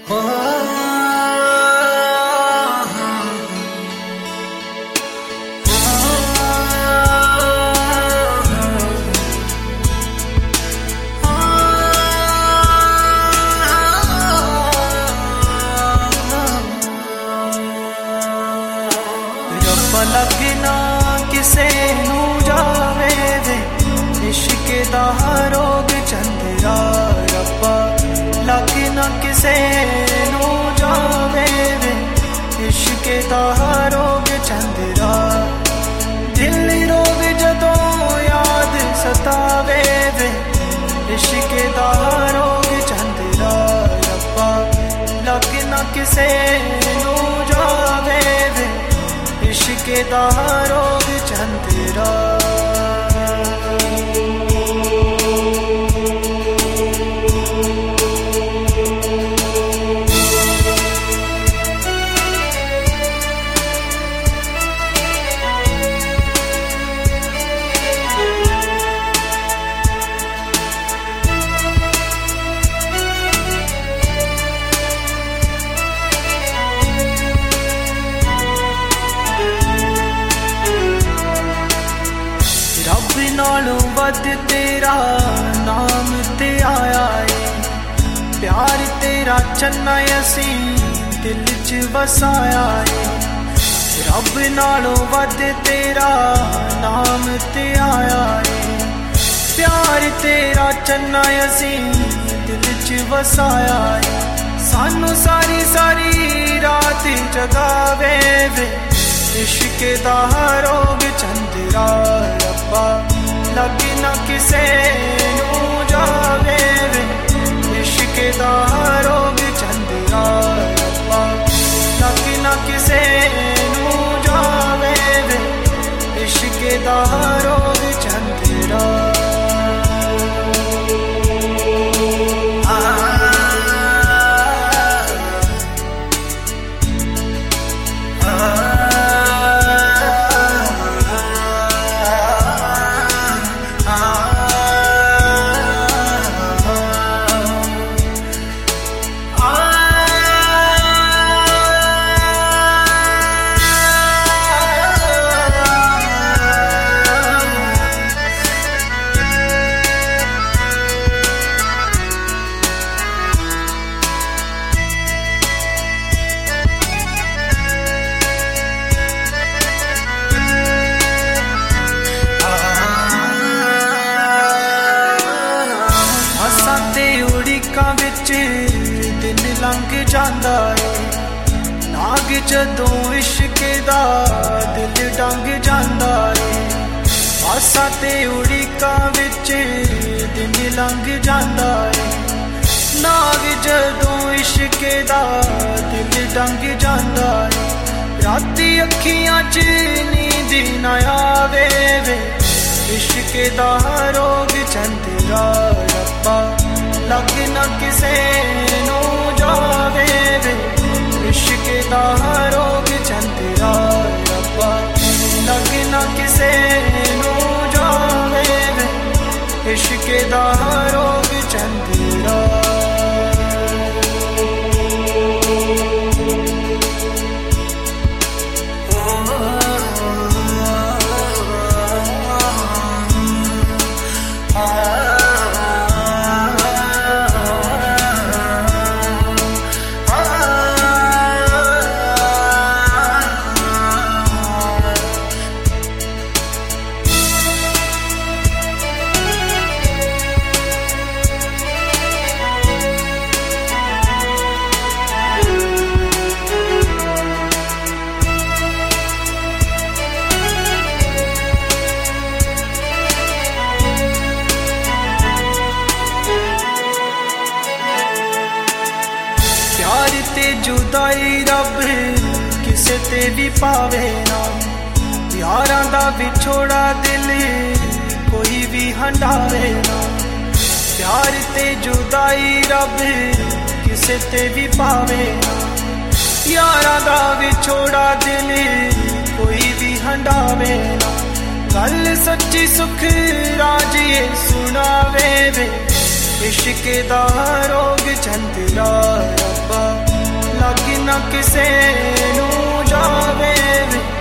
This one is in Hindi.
लगना किसे नू जावे वे इश्क दा रोग चंदरा रब्बा लगना किसे नू जावे वे इश्क दा रोग चंदरा दिल रोग जदों याद सतावे वे इश्क दा रोग चंदरा रब्बा लगना किसे नू जावे वे इश्क दा रोग चंदरा नालों वध तेरा नाम ते आया है प्यार तेरा चन्ना असी दिल च वसाया है रब नालों वध तेरा नाम ते आया है प्यार तेरा चन्ना असी दिल च वसाया है सानू सारी सारी रात जगावे वे इश्क दा रोग चंदरा रब्बा लगना किसे नू जावे वे इश्क दा रोग चंदरा रब्बा लगना किसे नू जावे वे इश्क दा रोग चंदरा दिन लंघ जांदा है नाग जदों इश्क दा दिल डंग जांदा है आसा ते उड़ीकां विच दिन लंघ जांदा है नाग जदों इश्क दा दिल डंग जांदा है राती अखियां च नींद ना आवे वे इश्क दा रोग चंदरा रब्बा लगना किसे नू जावे वे इश्क दा रोग चंदरा रब्बा लगना किसे नू जावे वे इश्क दा रोग चंदरा जुदाई रब किसे ते भी पावे ना यारां दा विछोड़ा दिल कोई भी हंडावे ना प्यार ते जुदाई रब किसे ते भी पावे ना यारां दा विछोड़ा दिल कोई भी हंडावे ना गल सच्ची सुख राजिए सुनावे वे इश्क दा रोग चंदरा रब्बा लग ना किसे नू जावे वे।